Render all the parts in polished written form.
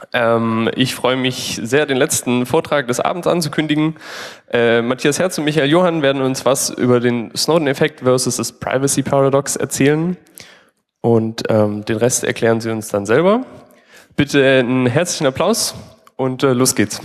Ich freue mich sehr, den letzten Vortrag des Abends anzukündigen. Matthias Herz und Michael Johann werden uns was über den Snowden-Effekt versus das Privacy Paradox erzählen. Und den Rest erklären sie uns dann selber. Bitte einen herzlichen Applaus und los geht's.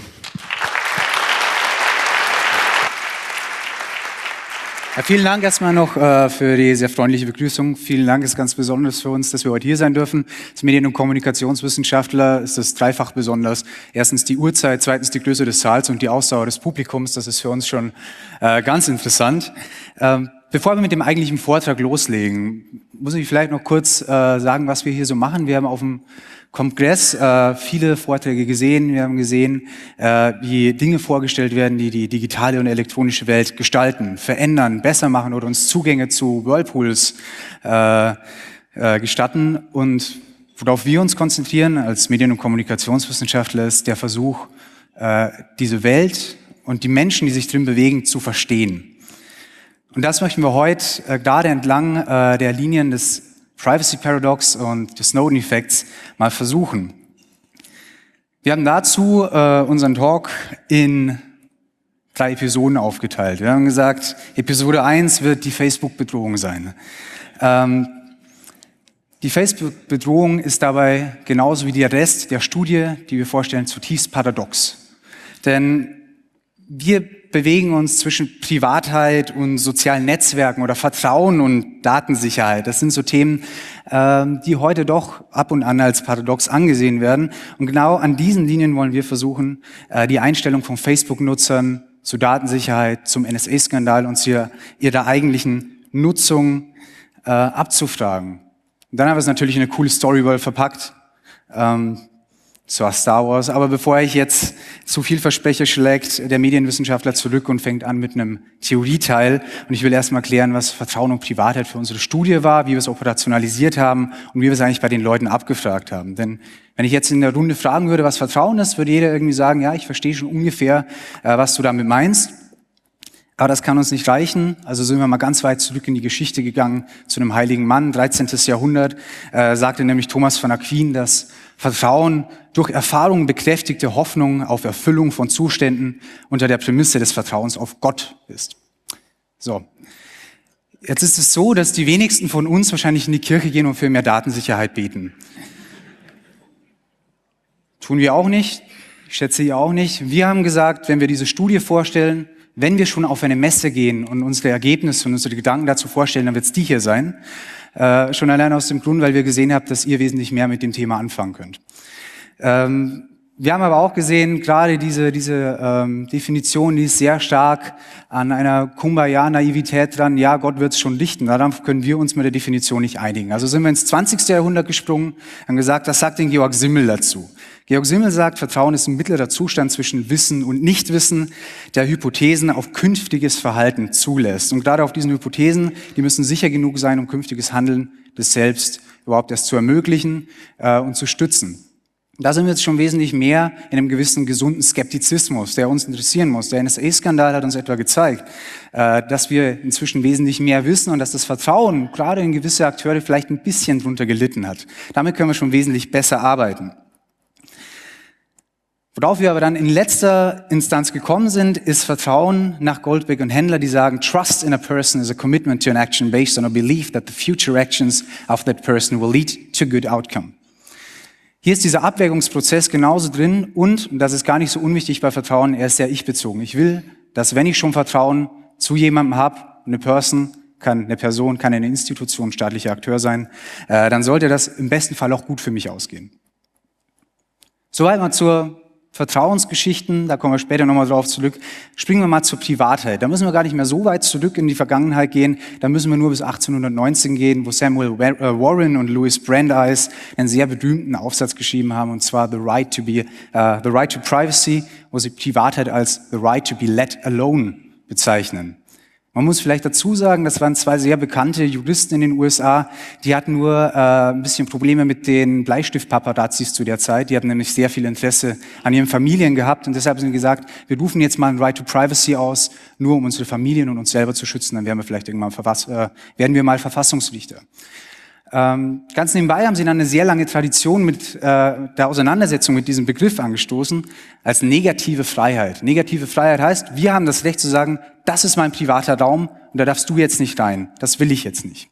Ja, vielen Dank erstmal noch für die sehr freundliche Begrüßung. Vielen Dank, ist ganz besonders für uns, dass wir heute hier sein dürfen. Als Medien- und Kommunikationswissenschaftler ist es dreifach besonders. Erstens die Uhrzeit, zweitens die Größe des Saals und die Ausdauer des Publikums. Das ist für uns schon ganz interessant. Bevor wir mit dem eigentlichen Vortrag loslegen, muss ich vielleicht noch kurz sagen, was wir hier so machen. Wir haben auf dem Kongress viele Vorträge gesehen. Wir haben gesehen, wie Dinge vorgestellt werden, die die digitale und elektronische Welt gestalten, verändern, besser machen oder uns Zugänge zu Whirlpools gestatten. Und worauf wir uns konzentrieren als Medien- und Kommunikationswissenschaftler ist der Versuch, diese Welt und die Menschen, die sich drin bewegen, zu verstehen. Und das möchten wir heute gerade entlang der Linien des Privacy Paradox und des Snowden-Effekts mal versuchen. Wir haben dazu unseren Talk in 3 Episoden aufgeteilt. Wir haben gesagt, Episode 1 wird die Facebook-Bedrohung sein. Die Facebook-Bedrohung ist dabei genauso wie der Rest der Studie, die wir vorstellen, zutiefst paradox. Denn wir bewegen uns zwischen Privatheit und sozialen Netzwerken oder Vertrauen und Datensicherheit. Das sind so Themen, die heute doch ab und an als paradox angesehen werden. Und genau an diesen Linien wollen wir versuchen, die Einstellung von Facebook-Nutzern zur Datensicherheit, zum NSA-Skandal und zu ihrer eigentlichen Nutzung abzufragen. Und dann haben wir es natürlich in eine coole Storyworld verpackt. Zwar Star Wars, aber bevor ich jetzt zu viel verspreche, schlägt der Medienwissenschaftler zurück und fängt an mit einem Theorieteil. Und ich will erstmal klären, was Vertrauen und Privatheit für unsere Studie war, wie wir es operationalisiert haben und wie wir es eigentlich bei den Leuten abgefragt haben. Denn wenn ich jetzt in der Runde fragen würde, was Vertrauen ist, würde jeder irgendwie sagen, ja, ich verstehe schon ungefähr, was du damit meinst. Aber das kann uns nicht reichen. Also sind wir mal ganz weit zurück in die Geschichte gegangen zu einem heiligen Mann. 13. Jahrhundert sagte nämlich Thomas von Aquin, dass Vertrauen durch Erfahrung bekräftigte Hoffnung auf Erfüllung von Zuständen unter der Prämisse des Vertrauens auf Gott ist. So. Jetzt ist es so, dass die wenigsten von uns wahrscheinlich in die Kirche gehen und für mehr Datensicherheit beten. Tun wir auch nicht. Ich schätze ihr auch nicht. Wir haben gesagt, wenn wir diese Studie vorstellen, wenn wir schon auf eine Messe gehen und unsere Ergebnisse und unsere Gedanken dazu vorstellen, dann wird es die hier sein. Schon allein aus dem Grund, weil wir gesehen haben, dass ihr wesentlich mehr mit dem Thema anfangen könnt. Wir haben aber auch gesehen, gerade diese Definition, die ist sehr stark an einer Kumbaya-Naivität dran. Ja, Gott wird es schon richten. Darauf können wir uns mit der Definition nicht einigen. Also sind wir ins 20. Jahrhundert gesprungen, haben gesagt, was sagt denn Georg Simmel dazu? Georg Simmel sagt, Vertrauen ist ein mittlerer Zustand zwischen Wissen und Nichtwissen, der Hypothesen auf künftiges Verhalten zulässt. Und gerade auf diesen Hypothesen, die müssen sicher genug sein, um künftiges Handeln des Selbst überhaupt erst zu ermöglichen und zu stützen. Da sind wir jetzt schon wesentlich mehr in einem gewissen gesunden Skeptizismus, der uns interessieren muss. Der NSA-Skandal hat uns etwa gezeigt, dass wir inzwischen wesentlich mehr wissen und dass das Vertrauen gerade in gewisse Akteure vielleicht ein bisschen drunter gelitten hat. Damit können wir schon wesentlich besser arbeiten. Worauf wir aber dann in letzter Instanz gekommen sind, ist Vertrauen nach Goldberg und Händler, die sagen, Trust in a person is a commitment to an action based on a belief that the future actions of that person will lead to a good outcome. Hier ist dieser Abwägungsprozess genauso drin und das ist gar nicht so unwichtig bei Vertrauen, er ist sehr ich-bezogen. Ich will, dass wenn ich schon Vertrauen zu jemandem habe, eine Person, kann eine Institution, staatlicher Akteur sein, dann sollte das im besten Fall auch gut für mich ausgehen. Soweit mal zur Vertrauensgeschichten, da kommen wir später nochmal drauf zurück. Springen wir mal zur Privatheit. Da müssen wir gar nicht mehr so weit zurück in die Vergangenheit gehen. Da müssen wir nur bis 1819 gehen, wo Samuel Warren und Louis Brandeis einen sehr berühmten Aufsatz geschrieben haben, und zwar The Right to Privacy, wo sie Privatheit als The Right to be let alone bezeichnen. Man muss vielleicht dazu sagen, das waren 2 sehr bekannte Juristen in den USA, die hatten nur ein bisschen Probleme mit den Bleistift-Paparazzis zu der Zeit. Die hatten nämlich sehr viel Interesse an ihren Familien gehabt und deshalb haben sie gesagt, wir rufen jetzt mal ein Right to Privacy aus, nur um unsere Familien und uns selber zu schützen, dann werden wir vielleicht irgendwann mal Verfassungsrichter. Ganz nebenbei haben sie dann eine sehr lange Tradition mit der Auseinandersetzung mit diesem Begriff angestoßen, als negative Freiheit. Negative Freiheit heißt, wir haben das Recht zu sagen, das ist mein privater Raum und da darfst du jetzt nicht rein. Das will ich jetzt nicht.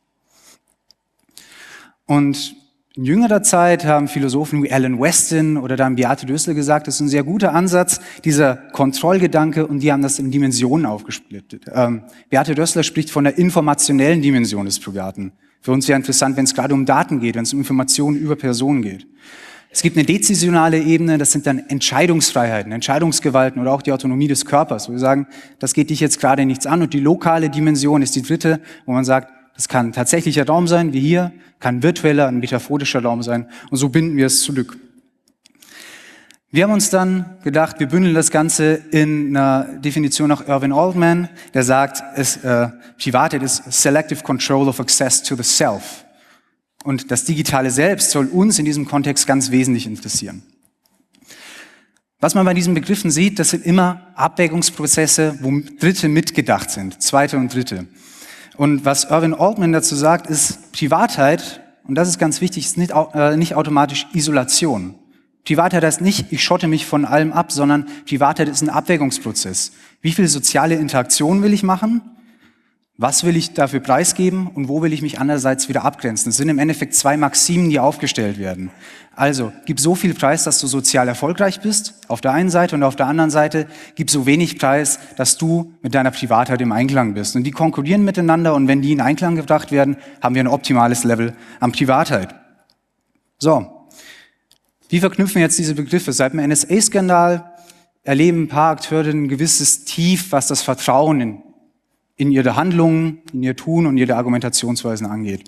Und in jüngerer Zeit haben Philosophen wie Alan Weston oder dann Beate Rössler gesagt, das ist ein sehr guter Ansatz, dieser Kontrollgedanke, und die haben das in Dimensionen aufgesplittet. Beate Rössler spricht von der informationellen Dimension des Privaten. Für uns wäre interessant, wenn es gerade um Daten geht, wenn es um Informationen über Personen geht. Es gibt eine dezisionale Ebene, das sind dann Entscheidungsfreiheiten, Entscheidungsgewalten oder auch die Autonomie des Körpers, wo wir sagen, das geht dich jetzt gerade nichts an. Und die lokale Dimension ist die dritte, wo man sagt, das kann tatsächlicher Raum sein, wie hier, kann virtueller, ein metaphorischer Raum sein. Und so binden wir es zurück. Wir haben uns dann gedacht, wir bündeln das Ganze in einer Definition nach Irvin Altman, der sagt, Privatheit ist Selective Control of Access to the Self. Und das digitale Selbst soll uns in diesem Kontext ganz wesentlich interessieren. Was man bei diesen Begriffen sieht, das sind immer Abwägungsprozesse, wo Dritte mitgedacht sind, Zweite und Dritte. Und was Irvin Altman dazu sagt, ist Privatheit, und das ist ganz wichtig, ist nicht automatisch Isolation. Privatheit heißt nicht, ich schotte mich von allem ab, sondern Privatheit ist ein Abwägungsprozess. Wie viel soziale Interaktion will ich machen? Was will ich dafür preisgeben? Und wo will ich mich andererseits wieder abgrenzen? Das sind im Endeffekt zwei Maximen, die aufgestellt werden. Also, gib so viel Preis, dass du sozial erfolgreich bist, auf der einen Seite, und auf der anderen Seite, gib so wenig Preis, dass du mit deiner Privatheit im Einklang bist. Und die konkurrieren miteinander, und wenn die in Einklang gebracht werden, haben wir ein optimales Level an Privatheit. So. Wie verknüpfen wir jetzt diese Begriffe? Seit dem NSA-Skandal erleben ein paar Akteure ein gewisses Tief, was das Vertrauen in ihre Handlungen, in ihr Tun und ihre Argumentationsweisen angeht.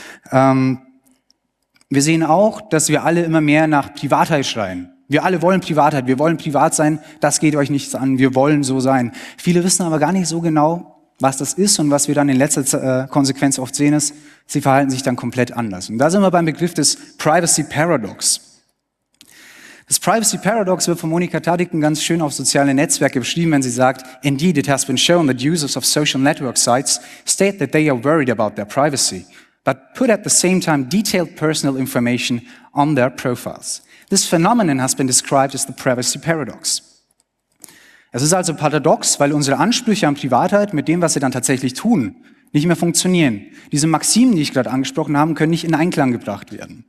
Wir sehen auch, dass wir alle immer mehr nach Privatheit schreien. Wir alle wollen Privatheit, wir wollen privat sein, das geht euch nichts an, wir wollen so sein. Viele wissen aber gar nicht so genau, was das ist, und was wir dann in letzter Konsequenz oft sehen ist, sie verhalten sich dann komplett anders. Und da sind wir beim Begriff des Privacy Paradox. Das Privacy Paradox wird von Monika Tadiken ganz schön auf soziale Netzwerke beschrieben, wenn sie sagt, "Indeed, it has been shown that users of social network sites state that they are worried about their privacy, but put at the same time detailed personal information on their profiles. This phenomenon has been described as the Privacy Paradox." Es ist also paradox, weil unsere Ansprüche an Privatheit mit dem, was sie dann tatsächlich tun, nicht mehr funktionieren. Diese Maximen, die ich gerade angesprochen habe, können nicht in Einklang gebracht werden.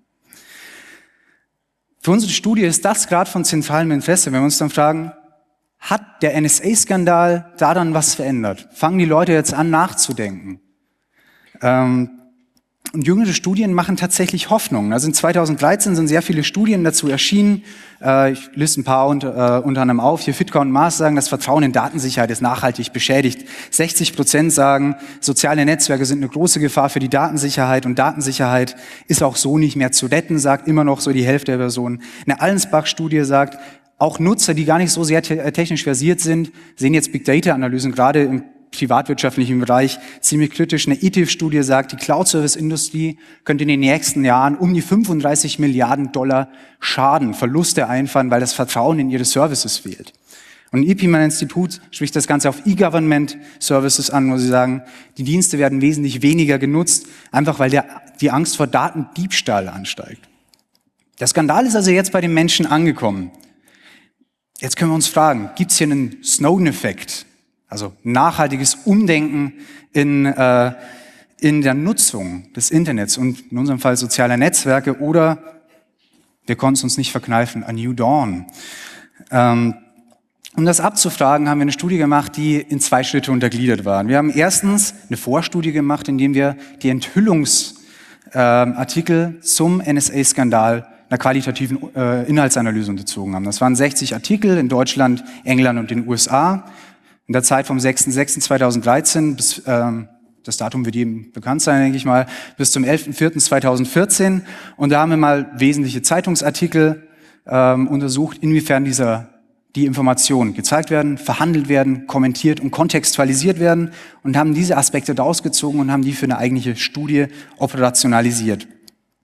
Für unsere Studie ist das gerade von zentralem Interesse, wenn wir uns dann fragen, hat der NSA-Skandal daran was verändert? Fangen die Leute jetzt an, nachzudenken? Und jüngere Studien machen tatsächlich Hoffnung. Also in 2013 sind sehr viele Studien dazu erschienen. Ich liste ein paar unter anderem auf. Hier Fitka und Maas sagen, das Vertrauen in Datensicherheit ist nachhaltig beschädigt. 60% sagen, soziale Netzwerke sind eine große Gefahr für die Datensicherheit, und Datensicherheit ist auch so nicht mehr zu retten, sagt immer noch so die Hälfte der Personen. Eine Allensbach-Studie sagt, auch Nutzer, die gar nicht so sehr technisch versiert sind, sehen jetzt Big-Data-Analysen gerade im privatwirtschaftlichen Bereich ziemlich kritisch. Eine ITIF-Studie sagt, die Cloud-Service-Industrie könnte in den nächsten Jahren um die 35 Milliarden $ Schaden, Verluste einfahren, weil das Vertrauen in ihre Services fehlt. Und ein IPMAN-Institut spricht das Ganze auf E-Government-Services an, wo sie sagen, die Dienste werden wesentlich weniger genutzt, einfach weil die Angst vor Datendiebstahl ansteigt. Der Skandal ist also jetzt bei den Menschen angekommen. Jetzt können wir uns fragen, gibt es hier einen Snowden-Effekt? Also nachhaltiges Umdenken in der Nutzung des Internets und in unserem Fall sozialer Netzwerke, oder wir konnten es uns nicht verkneifen, a New Dawn. Um das abzufragen, haben wir eine Studie gemacht, die in 2 Schritte untergliedert war. Wir haben erstens eine Vorstudie gemacht, indem wir die Enthüllungsartikel zum NSA-Skandal einer qualitativen Inhaltsanalyse unterzogen haben. Das waren 60 Artikel in Deutschland, England und den USA. In der Zeit vom 6.6.2013 bis, das Datum wird jedem bekannt sein, denke ich mal, bis zum 11.04.2014. Und da haben wir mal wesentliche Zeitungsartikel untersucht, inwiefern die Informationen gezeigt werden, verhandelt werden, kommentiert und kontextualisiert werden, und haben diese Aspekte daraus gezogen und haben die für eine eigentliche Studie operationalisiert.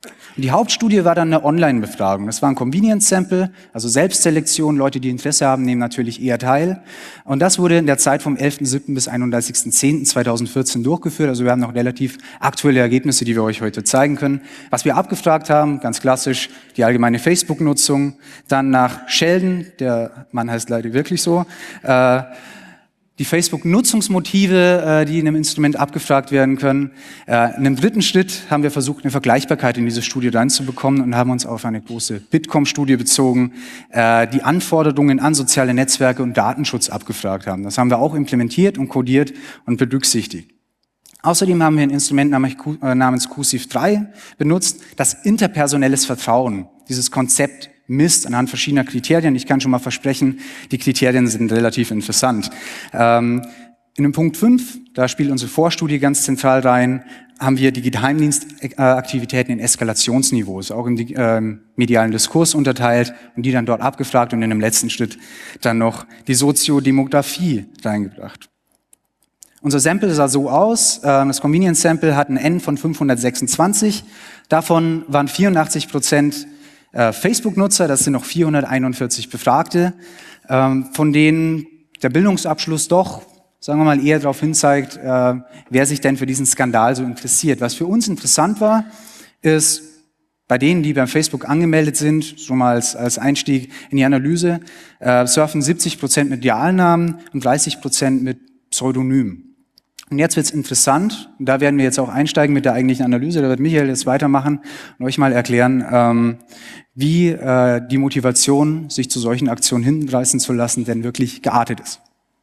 Und die Hauptstudie war dann eine Online-Befragung. Das war ein Convenience-Sample, also Selbstselektion. Leute, die Interesse haben, nehmen natürlich eher teil. Und das wurde in der Zeit vom 11.07. bis 31.10.2014 durchgeführt. Also wir haben noch relativ aktuelle Ergebnisse, die wir euch heute zeigen können. Was wir abgefragt haben, ganz klassisch, die allgemeine Facebook-Nutzung. Dann nach Sheldon, der Mann heißt leider wirklich so, die Facebook-Nutzungsmotive, die in einem Instrument abgefragt werden können. In einem dritten Schritt haben wir versucht, eine Vergleichbarkeit in diese Studie reinzubekommen und haben uns auf eine große Bitkom-Studie bezogen, die Anforderungen an soziale Netzwerke und Datenschutz abgefragt haben. Das haben wir auch implementiert und codiert und berücksichtigt. Außerdem haben wir ein Instrument namens QSIF3 benutzt, das interpersonelles Vertrauen, dieses Konzept misst anhand verschiedener Kriterien. Ich kann schon mal versprechen, die Kriterien sind relativ interessant. In dem Punkt 5, da spielt unsere Vorstudie ganz zentral rein, haben wir die Geheimdienstaktivitäten in Eskalationsniveaus, auch im medialen Diskurs unterteilt und die dann dort abgefragt und in dem letzten Schritt dann noch die Soziodemografie reingebracht. Unser Sample sah so aus, das Convenience Sample hat ein N von 526, davon waren 84% Facebook-Nutzer, das sind noch 441 Befragte, von denen der Bildungsabschluss doch, sagen wir mal, eher darauf hinzeigt, wer sich denn für diesen Skandal so interessiert. Was für uns interessant war, ist, bei denen, die beim Facebook angemeldet sind, schon mal als Einstieg in die Analyse, surfen 70% mit Realnamen und 30% mit Pseudonymen. Und jetzt wird's interessant, und da werden wir jetzt auch einsteigen mit der eigentlichen Analyse, da wird Michael jetzt weitermachen und euch mal erklären, wie die Motivation, sich zu solchen Aktionen hinreißen zu lassen, denn wirklich geartet ist.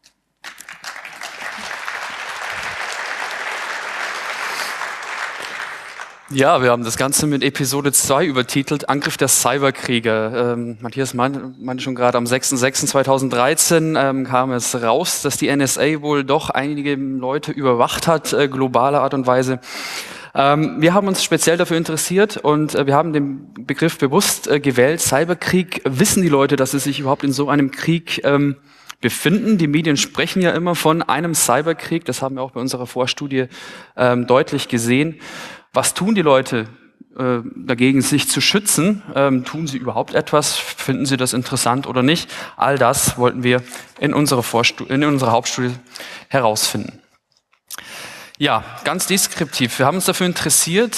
Ja, wir haben das Ganze mit Episode 2 übertitelt, Angriff der Cyberkrieger. Matthias meinte schon gerade, am 6.6.2013 kam es raus, dass die NSA wohl doch einige Leute überwacht hat, globaler Art und Weise. Wir haben uns speziell dafür interessiert und wir haben den Begriff bewusst gewählt, Cyberkrieg. Wissen die Leute, dass sie sich überhaupt in so einem Krieg befinden? Die Medien sprechen ja immer von einem Cyberkrieg, das haben wir auch bei unserer Vorstudie deutlich gesehen. Was tun die Leute dagegen, sich zu schützen? Tun sie überhaupt etwas? Finden sie das interessant oder nicht? All das wollten wir in unserer Hauptstudie herausfinden. Ja, ganz deskriptiv. Wir haben uns dafür interessiert,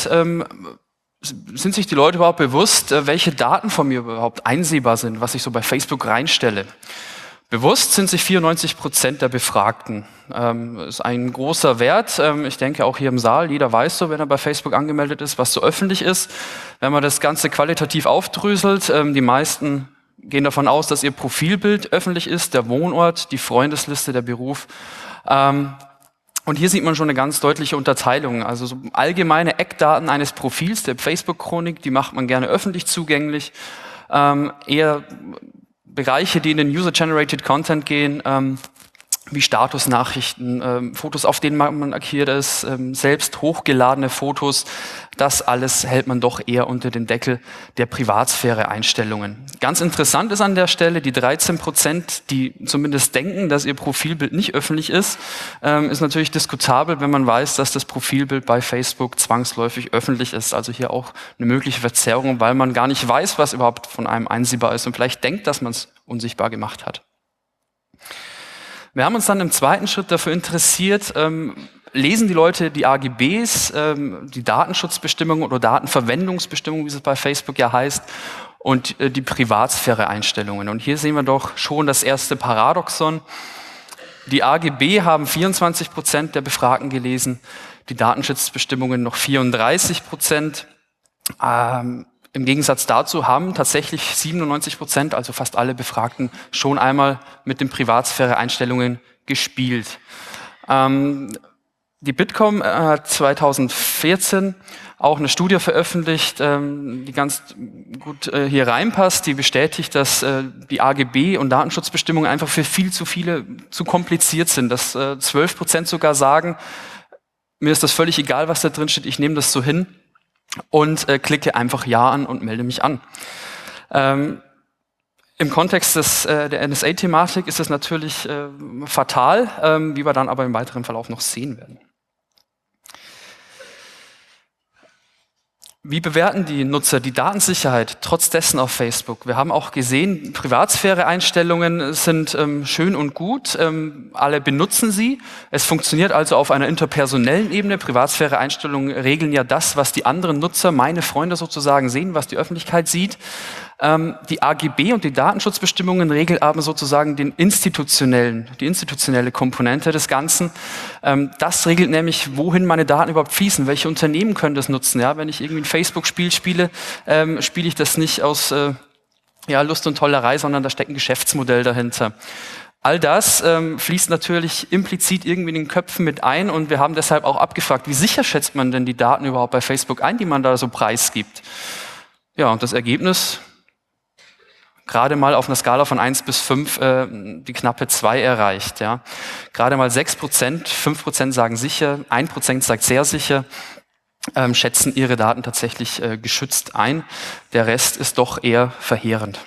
sind sich die Leute überhaupt bewusst, welche Daten von mir überhaupt einsehbar sind, was ich so bei Facebook reinstelle? Bewusst sind sich 94% der Befragten. Ist ein großer Wert. Ich denke auch hier im Saal, jeder weiß so, wenn er bei Facebook angemeldet ist, was so öffentlich ist. Wenn man das Ganze qualitativ aufdröselt, die meisten gehen davon aus, dass ihr Profilbild öffentlich ist, der Wohnort, die Freundesliste, der Beruf. Und hier sieht man schon eine ganz deutliche Unterteilung. Also so allgemeine Eckdaten eines Profils, der Facebook-Chronik, die macht man gerne öffentlich zugänglich. Eher Bereiche, die in den User-Generated Content gehen, wie Statusnachrichten, Fotos, auf denen man markiert ist, selbst hochgeladene Fotos, das alles hält man doch eher unter den Deckel der Privatsphäre-Einstellungen. Ganz interessant ist an der Stelle, die 13%, die zumindest denken, dass ihr Profilbild nicht öffentlich ist natürlich diskutabel, wenn man weiß, dass das Profilbild bei Facebook zwangsläufig öffentlich ist. Also hier auch eine mögliche Verzerrung, weil man gar nicht weiß, was überhaupt von einem einsehbar ist und vielleicht denkt, dass man es unsichtbar gemacht hat. Wir haben uns dann im zweiten Schritt dafür interessiert, lesen die Leute die AGBs, die Datenschutzbestimmungen oder Datenverwendungsbestimmungen, wie es bei Facebook ja heißt, und die Privatsphäre-Einstellungen. Und hier sehen wir doch schon das erste Paradoxon. Die AGB haben 24% der Befragten gelesen, die Datenschutzbestimmungen noch 34%. Im Gegensatz dazu haben tatsächlich 97%, also fast alle Befragten, schon einmal mit den Privatsphäre-Einstellungen gespielt. Die Bitkom hat 2014 auch eine Studie veröffentlicht, die ganz gut hier reinpasst, die bestätigt, dass die AGB und Datenschutzbestimmungen einfach für viel zu viele zu kompliziert sind, dass 12% sogar sagen, mir ist das völlig egal, was da drin steht, ich nehme das so hin und klicke einfach Ja an und melde mich an. Im Kontext der NSA-Thematik ist das natürlich fatal, wie wir dann aber im weiteren Verlauf noch sehen werden. Wie bewerten die Nutzer die Datensicherheit trotz dessen auf Facebook? Wir haben auch gesehen, Privatsphäre-Einstellungen sind schön und gut, alle benutzen sie. Es funktioniert also auf einer interpersonellen Ebene. Privatsphäre-Einstellungen regeln ja das, was die anderen Nutzer, meine Freunde sozusagen sehen, was die Öffentlichkeit sieht. Die AGB und die Datenschutzbestimmungen regeln aber sozusagen die institutionelle Komponente des Ganzen. Das regelt nämlich, wohin meine Daten überhaupt fließen, welche Unternehmen können das nutzen. Ja, wenn ich irgendwie ein Facebook-Spiel spiele, spiele ich das nicht aus Lust und Tollerei, sondern da steckt ein Geschäftsmodell dahinter. All das fließt natürlich implizit irgendwie in den Köpfen mit ein und wir haben deshalb auch abgefragt, wie sicher schätzt man denn die Daten überhaupt bei Facebook ein, die man da so preisgibt. Ja, und das Ergebnis, gerade mal auf einer Skala von 1 bis 5 die knappe 2 erreicht. Ja. Gerade mal 6%, 5% sagen sicher, 1% sagt sehr sicher, schätzen ihre Daten tatsächlich geschützt ein. Der Rest ist doch eher verheerend.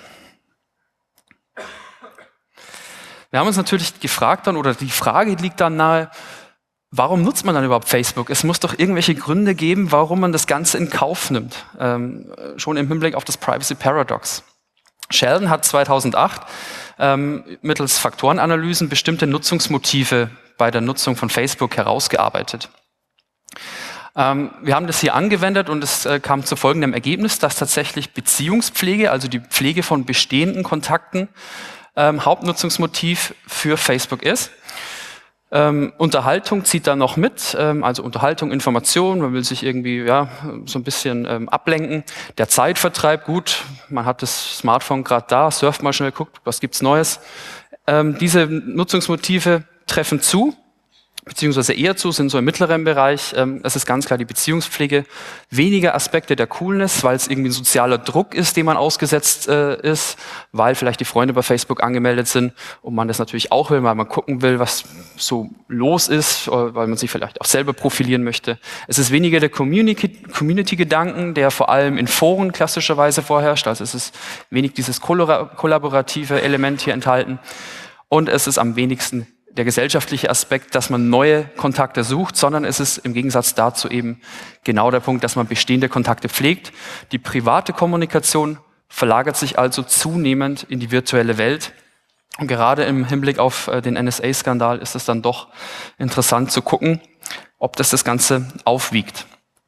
Wir haben uns natürlich gefragt dann, oder die Frage liegt dann nahe, warum nutzt man dann überhaupt Facebook? Es muss doch irgendwelche Gründe geben, warum man das Ganze in Kauf nimmt. Schon im Hinblick auf das Privacy Paradox. Sheldon hat 2008 mittels Faktorenanalysen bestimmte Nutzungsmotive bei der Nutzung von Facebook herausgearbeitet. Wir haben das hier angewendet und es kam zu folgendem Ergebnis, dass tatsächlich Beziehungspflege, also die Pflege von bestehenden Kontakten, Hauptnutzungsmotiv für Facebook ist. Unterhaltung zieht da noch mit, also Unterhaltung, Information, man will sich irgendwie so ein bisschen ablenken. Der Zeitvertreib, gut, man hat das Smartphone gerade da, surft mal schnell, guckt, was gibt's Neues. Diese Nutzungsmotive treffen zu, beziehungsweise eher zu, sind so im mittleren Bereich. Es ist ganz klar die Beziehungspflege. Weniger Aspekte der Coolness, weil es irgendwie ein sozialer Druck ist, dem man ausgesetzt ist, weil vielleicht die Freunde bei Facebook angemeldet sind und man das natürlich auch will, weil man gucken will, was so los ist, weil man sich vielleicht auch selber profilieren möchte. Es ist weniger der Community-Gedanken, der vor allem in Foren klassischerweise vorherrscht. Also es ist wenig dieses kollaborative Element hier enthalten. Und es ist am wenigsten der gesellschaftliche Aspekt, dass man neue Kontakte sucht, sondern es ist im Gegensatz dazu eben genau der Punkt, dass man bestehende Kontakte pflegt. Die private Kommunikation verlagert sich also zunehmend in die virtuelle Welt. Und gerade im Hinblick auf den NSA-Skandal ist es dann doch interessant zu gucken, ob das Ganze aufwiegt.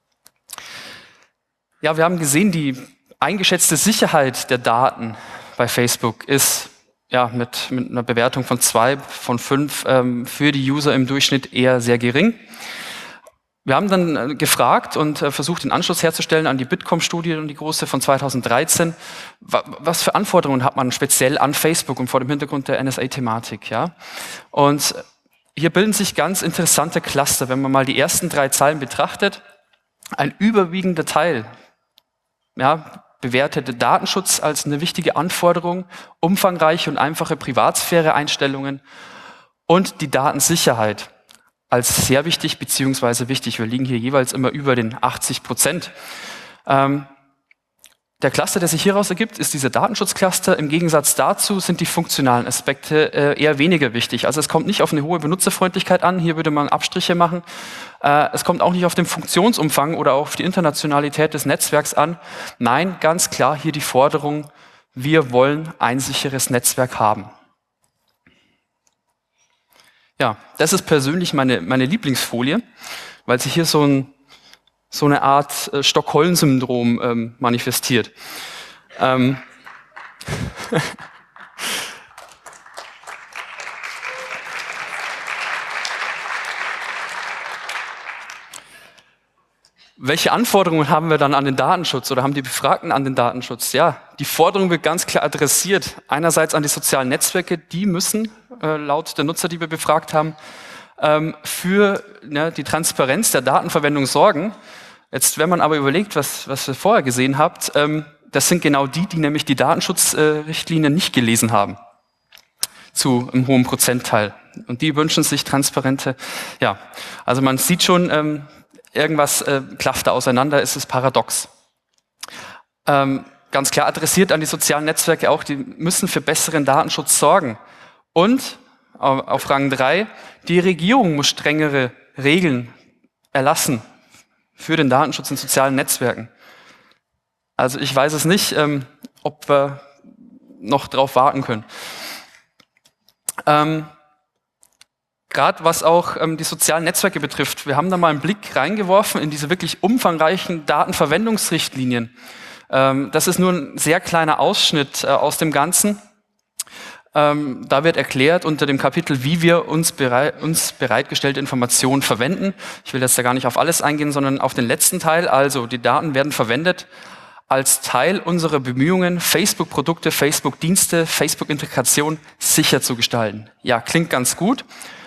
Ja, wir haben gesehen, die eingeschätzte Sicherheit der Daten bei Facebook ist mit einer Bewertung von 2 von 5 für die User im Durchschnitt eher sehr gering. Wir haben dann gefragt und versucht, den Anschluss herzustellen an die Bitkom-Studie und die große von 2013. Was für Anforderungen hat man speziell an Facebook und vor dem Hintergrund der NSA-Thematik? Ja? Und hier bilden sich ganz interessante Cluster. Wenn man mal die ersten 3 Zeilen betrachtet, ein überwiegender Teil, bewertete Datenschutz als eine wichtige Anforderung, umfangreiche und einfache Privatsphäre-Einstellungen und die Datensicherheit als sehr wichtig beziehungsweise wichtig. Wir liegen hier jeweils immer über den 80%. Der Cluster, der sich hieraus ergibt, ist dieser Datenschutzcluster. Im Gegensatz dazu sind die funktionalen Aspekte eher weniger wichtig. Also es kommt nicht auf eine hohe Benutzerfreundlichkeit an, hier würde man Abstriche machen. Es kommt auch nicht auf den Funktionsumfang oder auf die Internationalität des Netzwerks an. Nein, ganz klar hier die Forderung, wir wollen ein sicheres Netzwerk haben. Ja, das ist persönlich meine Lieblingsfolie, weil sich hier so eine Art Stockholm-Syndrom manifestiert. Welche Anforderungen haben wir dann an den Datenschutz oder haben die Befragten an den Datenschutz? Ja, die Forderung wird ganz klar adressiert. Einerseits an die sozialen Netzwerke, die müssen laut der Nutzer, die wir befragt haben, für die Transparenz der Datenverwendung sorgen. Jetzt, wenn man aber überlegt, was ihr vorher gesehen habt, das sind genau die nämlich die Datenschutzrichtlinien nicht gelesen haben. Zu einem hohen Prozentteil. Und die wünschen sich transparente, also man sieht schon, irgendwas klafft da auseinander, es ist paradox. Ganz klar adressiert an die sozialen Netzwerke auch, die müssen für besseren Datenschutz sorgen. Und auf Rang 3, die Regierung muss strengere Regeln erlassen für den Datenschutz in sozialen Netzwerken. Also ich weiß es nicht, ob wir noch drauf warten können. Gerade was auch die sozialen Netzwerke betrifft, wir haben da mal einen Blick reingeworfen in diese wirklich umfangreichen Datenverwendungsrichtlinien. Das ist nur ein sehr kleiner Ausschnitt aus dem Ganzen. Da wird erklärt unter dem Kapitel, wie wir uns bereitgestellte Informationen verwenden. Ich will jetzt da gar nicht auf alles eingehen, sondern auf den letzten Teil. Also die Daten werden verwendet als Teil unserer Bemühungen, Facebook-Produkte, Facebook-Dienste, Facebook-Integration sicher zu gestalten. Ja, klingt ganz gut.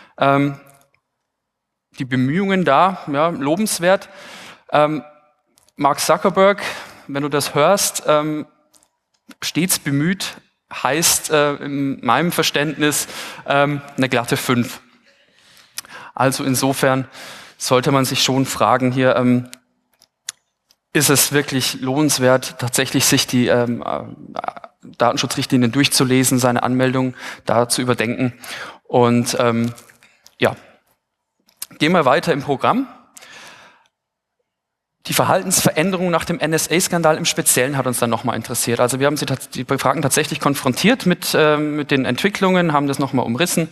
Die Bemühungen da, ja, lobenswert. Mark Zuckerberg, wenn du das hörst, stets bemüht, heißt in meinem Verständnis eine glatte 5. Also insofern sollte man sich schon fragen hier, ist es wirklich lohnenswert, tatsächlich sich die Datenschutzrichtlinien durchzulesen, seine Anmeldung da zu überdenken. Und ja, gehen wir weiter im Programm. Die Verhaltensveränderung nach dem NSA-Skandal im Speziellen hat uns dann nochmal interessiert. Also wir haben die Befragten tatsächlich konfrontiert mit den Entwicklungen, haben das nochmal umrissen.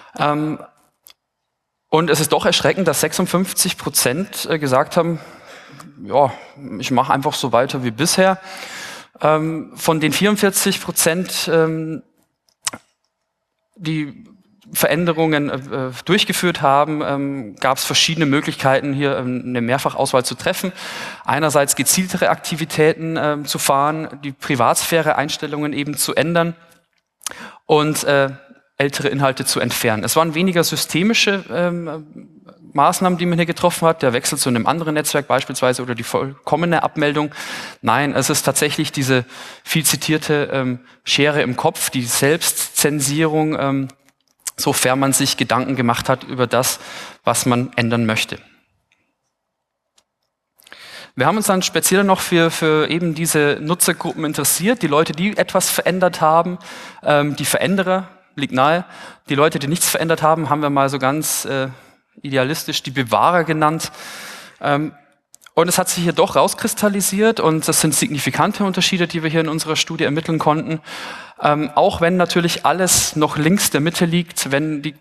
Und es ist doch erschreckend, dass 56% gesagt haben, ja, ich mache einfach so weiter wie bisher. Von den 44%, die Veränderungen durchgeführt haben, gab es verschiedene Möglichkeiten, hier eine Mehrfachauswahl zu treffen. Einerseits gezieltere Aktivitäten zu fahren, die Privatsphäre-Einstellungen eben zu ändern und ältere Inhalte zu entfernen. Es waren weniger systemische Maßnahmen, die man hier getroffen hat, der Wechsel zu einem anderen Netzwerk beispielsweise oder die vollkommene Abmeldung. Nein, es ist tatsächlich diese viel zitierte Schere im Kopf, die Selbstzensierung, sofern man sich Gedanken gemacht hat über das, was man ändern möchte. Wir haben uns dann speziell noch für eben diese Nutzergruppen interessiert, die Leute, die etwas verändert haben, die Veränderer, liegt nahe. Die Leute, die nichts verändert haben, haben wir mal so ganz idealistisch die Bewahrer genannt. Und es hat sich hier doch rauskristallisiert und das sind signifikante Unterschiede, die wir hier in unserer Studie ermitteln konnten. Auch wenn natürlich alles noch links der Mitte liegt, wenn die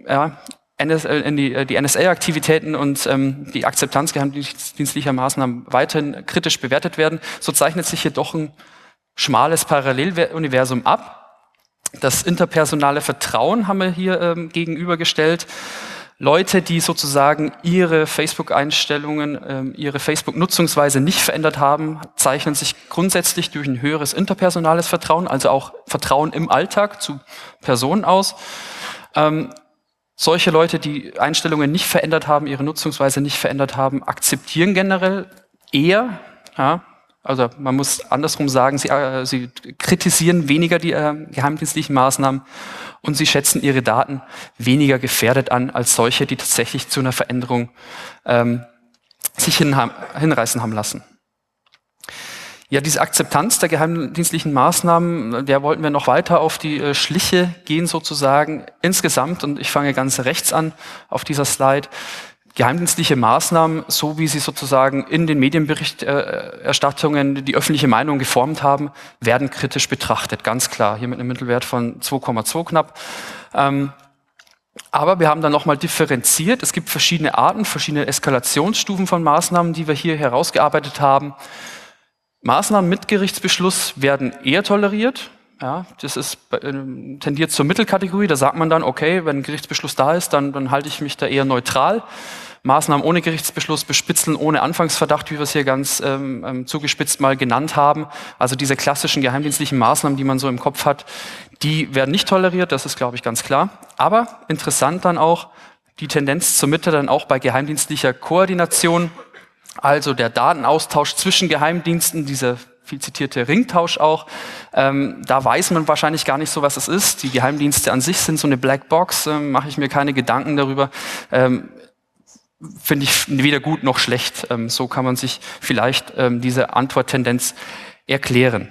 NSA-Aktivitäten und die Akzeptanz geheimdienstlicher Maßnahmen weiterhin kritisch bewertet werden, so zeichnet sich hier doch ein schmales Paralleluniversum ab. Das interpersonale Vertrauen haben wir hier gegenübergestellt. Leute, die sozusagen ihre Facebook-Einstellungen, ihre Facebook-Nutzungsweise nicht verändert haben, zeichnen sich grundsätzlich durch ein höheres interpersonales Vertrauen, also auch Vertrauen im Alltag zu Personen aus. Solche Leute, die Einstellungen nicht verändert haben, ihre Nutzungsweise nicht verändert haben, akzeptieren generell eher, ja, also man muss andersrum sagen, sie kritisieren weniger die geheimdienstlichen Maßnahmen und sie schätzen ihre Daten weniger gefährdet an als solche, die tatsächlich zu einer Veränderung sich hinreißen haben lassen. Ja, diese Akzeptanz der geheimdienstlichen Maßnahmen, der wollten wir noch weiter auf die Schliche gehen sozusagen insgesamt. Und ich fange ganz rechts an auf dieser Slide. Geheimdienstliche Maßnahmen, so wie sie sozusagen in den Medienberichterstattungen die öffentliche Meinung geformt haben, werden kritisch betrachtet, ganz klar. Hier mit einem Mittelwert von 2,2 knapp. Aber wir haben dann nochmal differenziert. Es gibt verschiedene Arten, verschiedene Eskalationsstufen von Maßnahmen, die wir hier herausgearbeitet haben. Maßnahmen mit Gerichtsbeschluss werden eher toleriert. Ja, das ist tendiert zur Mittelkategorie. Da sagt man dann, okay, wenn ein Gerichtsbeschluss da ist, dann halte ich mich da eher neutral. Maßnahmen ohne Gerichtsbeschluss, bespitzeln ohne Anfangsverdacht, wie wir es hier ganz zugespitzt mal genannt haben. Also diese klassischen geheimdienstlichen Maßnahmen, die man so im Kopf hat, die werden nicht toleriert, das ist, glaube ich, ganz klar. Aber interessant dann auch die Tendenz zur Mitte dann auch bei geheimdienstlicher Koordination, also der Datenaustausch zwischen Geheimdiensten, dieser viel zitierte Ringtausch auch. Da weiß man wahrscheinlich gar nicht so, was es ist. Die Geheimdienste an sich sind so eine Blackbox, mache ich mir keine Gedanken darüber. Finde ich weder gut noch schlecht. So kann man sich vielleicht diese Antworttendenz erklären.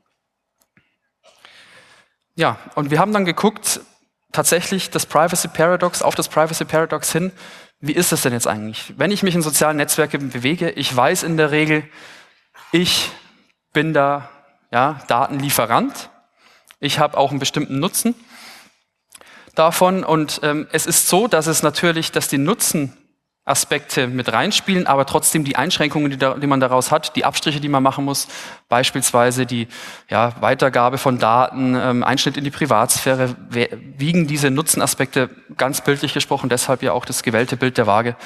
Ja, und wir haben dann geguckt, tatsächlich das Privacy Paradox, auf das Privacy Paradox hin. Wie ist es denn jetzt eigentlich? Wenn ich mich in sozialen Netzwerken bewege, ich weiß in der Regel, ich bin da Datenlieferant. Ich habe auch einen bestimmten Nutzen davon und es ist so, dass die Nutzenaspekte mit reinspielen, aber trotzdem die Einschränkungen, die man daraus hat, die Abstriche, die man machen muss, beispielsweise die Weitergabe von Daten, Einschnitt in die Privatsphäre, wiegen diese Nutzenaspekte, ganz bildlich gesprochen, deshalb ja auch das gewählte Bild der Waage,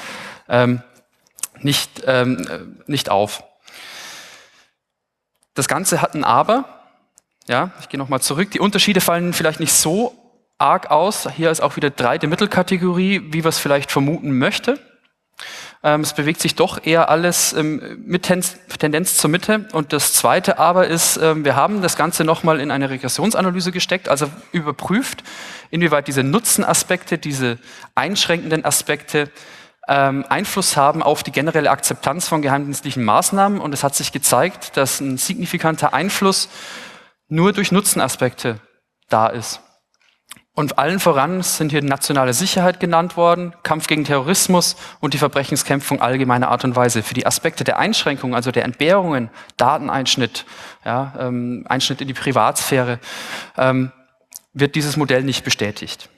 nicht auf. Das Ganze hat ein Aber. Ja, ich gehe nochmal zurück. Die Unterschiede fallen vielleicht nicht so arg aus. Hier ist auch wieder breite Mittelkategorie, wie wir es vielleicht vermuten möchte. Es bewegt sich doch eher alles mit Tendenz zur Mitte. Und das zweite Aber ist, wir haben das Ganze nochmal in eine Regressionsanalyse gesteckt, also überprüft, inwieweit diese Nutzenaspekte, diese einschränkenden Aspekte Einfluss haben auf die generelle Akzeptanz von geheimdienstlichen Maßnahmen. Und es hat sich gezeigt, dass ein signifikanter Einfluss nur durch Nutzenaspekte da ist. Und allen voran sind hier nationale Sicherheit genannt worden, Kampf gegen Terrorismus und die Verbrechenskämpfung allgemeiner Art und Weise. Für die Aspekte der Einschränkung, also der Entbehrungen, Dateneinschnitt, Einschnitt in die Privatsphäre, wird dieses Modell nicht bestätigt.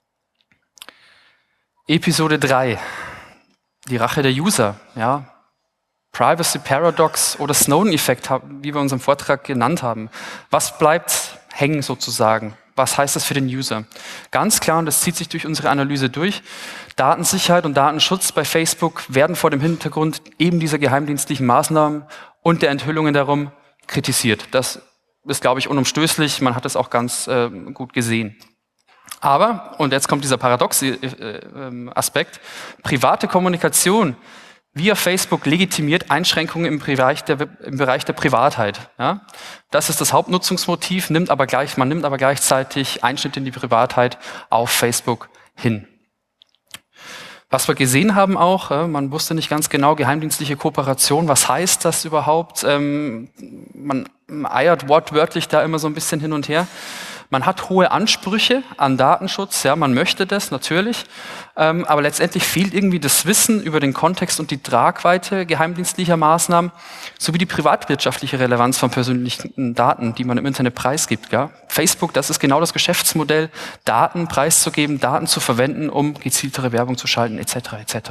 Episode 3, die Rache der User, Privacy Paradox oder Snowden-Effekt, wie wir unseren Vortrag genannt haben. Was bleibt hängen sozusagen? Was heißt das für den User? Ganz klar, und das zieht sich durch unsere Analyse durch, Datensicherheit und Datenschutz bei Facebook werden vor dem Hintergrund eben dieser geheimdienstlichen Maßnahmen und der Enthüllungen darum kritisiert. Das ist, glaube ich, unumstößlich. Man hat das auch ganz gut gesehen. Aber, und jetzt kommt dieser paradoxe Aspekt, private Kommunikation via Facebook legitimiert Einschränkungen im Bereich der Privatheit. Ja? Das ist das Hauptnutzungsmotiv, man nimmt aber gleichzeitig Einschnitte in die Privatheit auf Facebook hin. Was wir gesehen haben auch, man wusste nicht ganz genau, geheimdienstliche Kooperation, was heißt das überhaupt? Man eiert wortwörtlich da immer so ein bisschen hin und her. Man hat hohe Ansprüche an Datenschutz, man möchte das natürlich, aber letztendlich fehlt irgendwie das Wissen über den Kontext und die Tragweite geheimdienstlicher Maßnahmen sowie die privatwirtschaftliche Relevanz von persönlichen Daten, die man im Internet preisgibt. Ja? Facebook, das ist genau das Geschäftsmodell, Daten preiszugeben, Daten zu verwenden, um gezieltere Werbung zu schalten, etc. etc.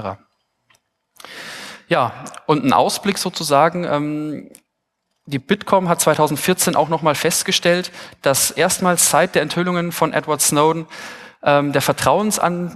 Ja, und ein Ausblick sozusagen. Die Bitkom hat 2014 auch nochmal festgestellt, dass erstmals seit der Enthüllungen von Edward Snowden das Vertrauen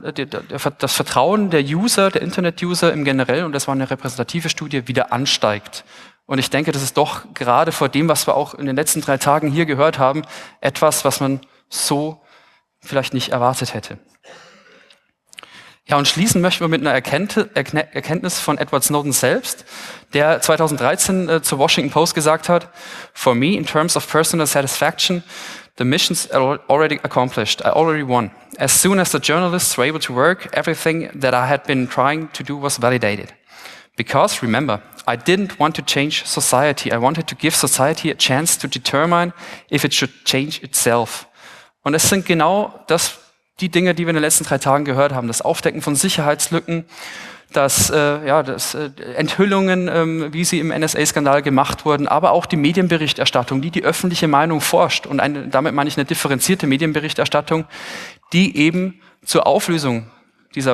der User, der Internet-User im Generellen, und das war eine repräsentative Studie, wieder ansteigt. Und ich denke, das ist doch gerade vor dem, was wir auch in den letzten 3 Tagen hier gehört haben, etwas, was man so vielleicht nicht erwartet hätte. Ja, und schließen möchten wir mit einer Erkenntnis von Edward Snowden selbst, der 2013 zur Washington Post gesagt hat, "For me, in terms of personal satisfaction, the mission's already accomplished. I already won. As soon as the journalists were able to work, everything that I had been trying to do was validated. Because, remember, I didn't want to change society. I wanted to give society a chance to determine if it should change itself." Und es sind genau die Dinge, die wir in den letzten 3 Tagen gehört haben. Das Aufdecken von Sicherheitslücken, das Enthüllungen, wie sie im NSA-Skandal gemacht wurden, aber auch die Medienberichterstattung, die öffentliche Meinung forscht. Und damit meine ich eine differenzierte Medienberichterstattung, die eben zur Auflösung dieser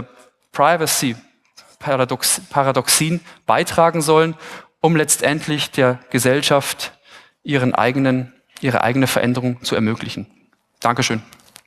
Privacy-Paradoxien beitragen sollen, um letztendlich der Gesellschaft ihre eigene Veränderung zu ermöglichen. Dankeschön.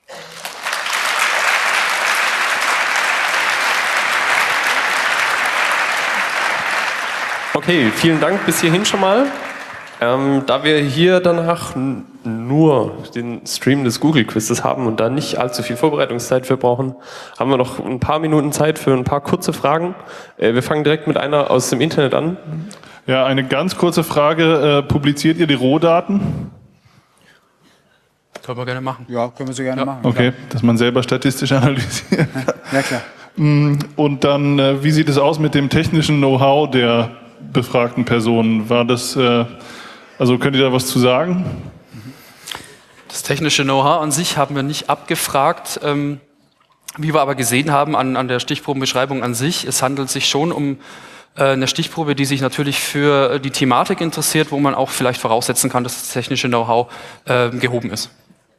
Okay, vielen Dank bis hierhin schon mal. Da wir hier danach nur den Stream des Google-Quizzes haben und da nicht allzu viel Vorbereitungszeit für brauchen, haben wir noch ein paar Minuten Zeit für ein paar kurze Fragen. Wir fangen direkt mit einer aus dem Internet an. Ja, eine ganz kurze Frage. Publiziert ihr die Rohdaten? Können wir gerne machen. Ja, können wir so gerne machen. Okay, dass man selber statistisch analysieren kann. Ja, klar. Und dann, wie sieht es aus mit dem technischen Know-how der befragten Personen? War das, könnt ihr da was zu sagen? Das technische Know-how an sich haben wir nicht abgefragt. Wie wir aber gesehen haben an der Stichprobenbeschreibung an sich, es handelt sich schon um Eine Stichprobe, die sich natürlich für die Thematik interessiert, wo man auch vielleicht voraussetzen kann, dass das technische Know-how gehoben ist.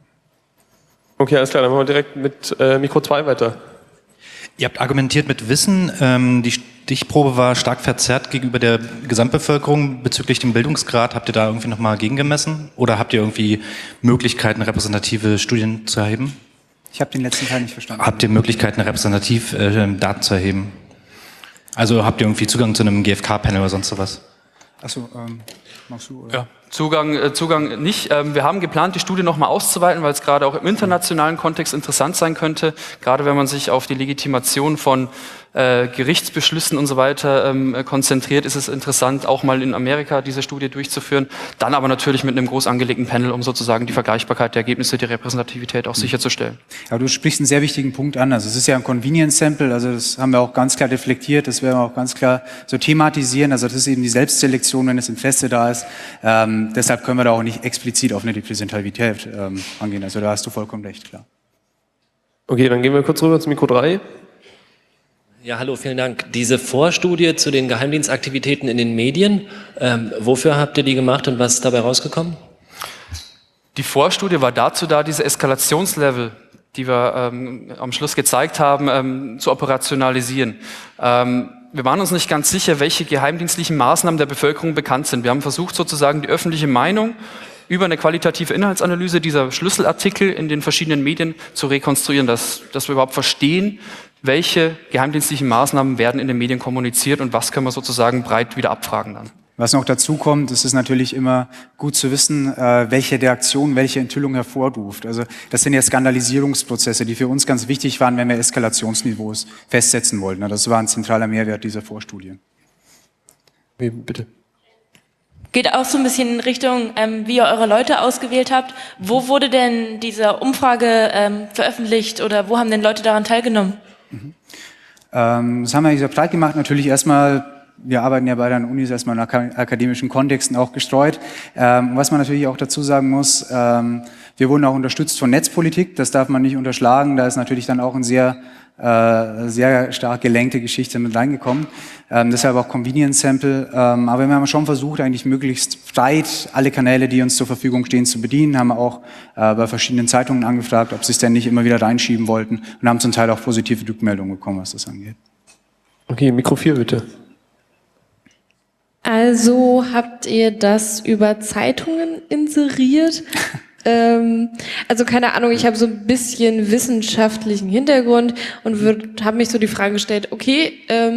Okay, alles klar, dann machen wir direkt mit Mikro 2 weiter. Ihr habt argumentiert mit Wissen. Die Stichprobe war stark verzerrt gegenüber der Gesamtbevölkerung bezüglich dem Bildungsgrad. Habt ihr da irgendwie nochmal gegengemessen? Oder habt ihr irgendwie Möglichkeiten, repräsentative Studien zu erheben? Ich habe den letzten Teil nicht verstanden. Habt ihr Möglichkeiten, repräsentativ Daten zu erheben? Also habt ihr irgendwie Zugang zu einem GfK-Panel oder sonst sowas? Achso, machst du? Oder? Ja, Zugang nicht. Wir haben geplant, die Studie nochmal auszuweiten, weil es gerade auch im internationalen Kontext interessant sein könnte. Gerade wenn man sich auf die Legitimation von Gerichtsbeschlüssen und so weiter konzentriert, ist es interessant, auch mal in Amerika diese Studie durchzuführen. Dann aber natürlich mit einem groß angelegten Panel, um sozusagen die Vergleichbarkeit der Ergebnisse, die Repräsentativität auch sicherzustellen. Aber du sprichst einen sehr wichtigen Punkt an. Also es ist ja ein Convenience Sample, also das haben wir auch ganz klar reflektiert, das werden wir auch ganz klar so thematisieren. Also das ist eben die Selbstselektion, wenn das Interesse da ist. Deshalb können wir da auch nicht explizit auf eine Repräsentativität angehen. Also da hast du vollkommen recht, klar. Okay, dann gehen wir kurz rüber zu Mikro 3. Ja, hallo, vielen Dank. Diese Vorstudie zu den Geheimdienstaktivitäten in den Medien, wofür habt ihr die gemacht und was ist dabei rausgekommen? Die Vorstudie war dazu da, diese Eskalationslevel, die wir am Schluss gezeigt haben, zu operationalisieren. Wir waren uns nicht ganz sicher, welche geheimdienstlichen Maßnahmen der Bevölkerung bekannt sind. Wir haben versucht, sozusagen die öffentliche Meinung über eine qualitative Inhaltsanalyse dieser Schlüsselartikel in den verschiedenen Medien zu rekonstruieren, dass wir überhaupt verstehen, welche geheimdienstlichen Maßnahmen werden in den Medien kommuniziert und was können wir sozusagen breit wieder abfragen dann. Was noch dazu kommt, ist es natürlich immer gut zu wissen, welche Reaktion, welche Enthüllung hervorruft. Also das sind ja Skandalisierungsprozesse, die für uns ganz wichtig waren, wenn wir Eskalationsniveaus festsetzen wollten. Das war ein zentraler Mehrwert dieser Vorstudie. Bitte. Geht auch so ein bisschen in Richtung, wie ihr eure Leute ausgewählt habt. Wo wurde denn diese Umfrage veröffentlicht oder wo haben denn Leute daran teilgenommen? Das haben wir sehr breit gemacht. Natürlich erstmal, wir arbeiten ja beide an Unis, erstmal in akademischen Kontexten auch gestreut. Was man natürlich auch dazu sagen muss, wir wurden auch unterstützt von Netzpolitik. Das darf man nicht unterschlagen. Da ist natürlich dann auch ein sehr stark gelenkte Geschichte mit reingekommen. Deshalb auch Convenience Sample. Aber wir haben schon versucht, eigentlich möglichst breit alle Kanäle, die uns zur Verfügung stehen, zu bedienen. Haben auch bei verschiedenen Zeitungen angefragt, ob sie es denn nicht immer wieder reinschieben wollten und haben zum Teil auch positive Rückmeldungen bekommen, was das angeht. Okay, Mikro 4 bitte. Also habt ihr das über Zeitungen inseriert? Also keine Ahnung, ich habe so ein bisschen wissenschaftlichen Hintergrund und habe mich so die Frage gestellt, okay,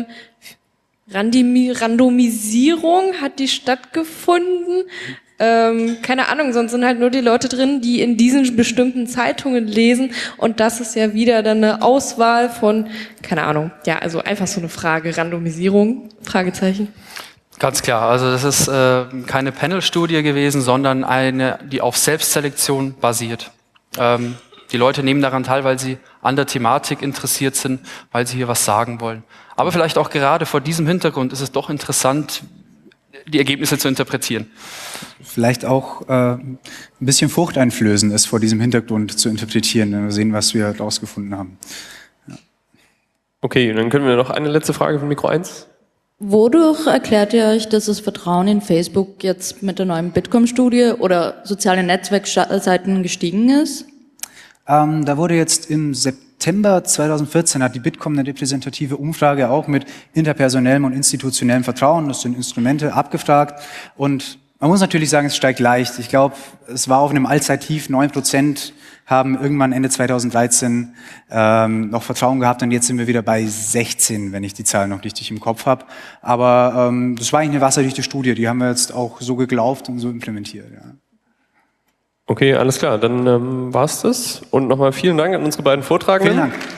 Randomisierung, hat die stattgefunden? Keine Ahnung, sonst sind halt nur die Leute drin, die in diesen bestimmten Zeitungen lesen und das ist ja wieder dann eine Auswahl von, keine Ahnung, ja, also einfach so eine Frage, Randomisierung, Fragezeichen. Ganz klar, also das ist keine Panel-Studie gewesen, sondern eine, die auf Selbstselektion basiert. Die Leute nehmen daran teil, weil sie an der Thematik interessiert sind, weil sie hier was sagen wollen. Aber vielleicht auch gerade vor diesem Hintergrund ist es doch interessant, die Ergebnisse zu interpretieren. Vielleicht auch ein bisschen furchteinflößend ist, vor diesem Hintergrund zu interpretieren, wenn wir sehen, was wir rausgefunden haben. Ja. Okay, dann können wir noch eine letzte Frage von Mikro 1. Wodurch erklärt ihr euch, dass das Vertrauen in Facebook jetzt mit der neuen Bitkom-Studie oder sozialen Netzwerkseiten gestiegen ist? Da wurde jetzt im September 2014 hat die Bitkom eine repräsentative Umfrage auch mit interpersonellem und institutionellem Vertrauen, das sind Instrumente, abgefragt. Und man muss natürlich sagen, es steigt leicht. Ich glaube, es war auf einem Allzeittief, 9% haben irgendwann Ende 2013 noch Vertrauen gehabt und jetzt sind wir wieder bei 16, wenn ich die Zahlen noch richtig im Kopf habe. Aber das war eigentlich eine wasserdichte Studie, die haben wir jetzt auch so geglaubt und so implementiert. Ja. Okay, alles klar, dann war's das. Und nochmal vielen Dank an unsere beiden Vortragenden. Vielen Dank.